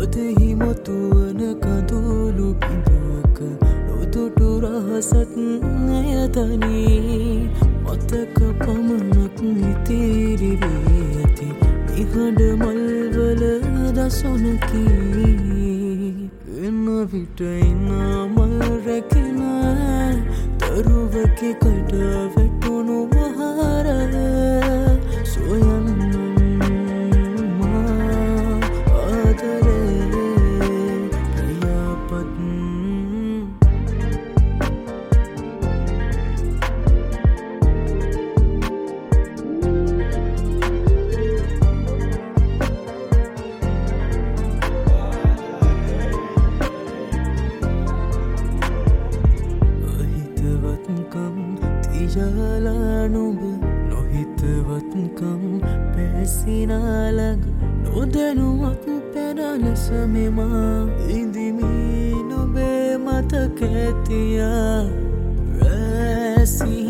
ඔතෙහි මොතුවන කඳුළු බිඳුවක නොදුටු රහසත් ඇයතනී මතක පමණක් ඉතිරි වී ඇති නිහඬ මල්වල දසුනකි එන විට එන මල් රැකෙන තරුවකි කට වැටුණු මහරල සොයන්න ජලානුඹ නොහිතවත්කම් පැසිනාලඟ නොදැනුවත් පැනලෙස මෙමා ඉදිමී නොබේ මතක ඇතියා රැසි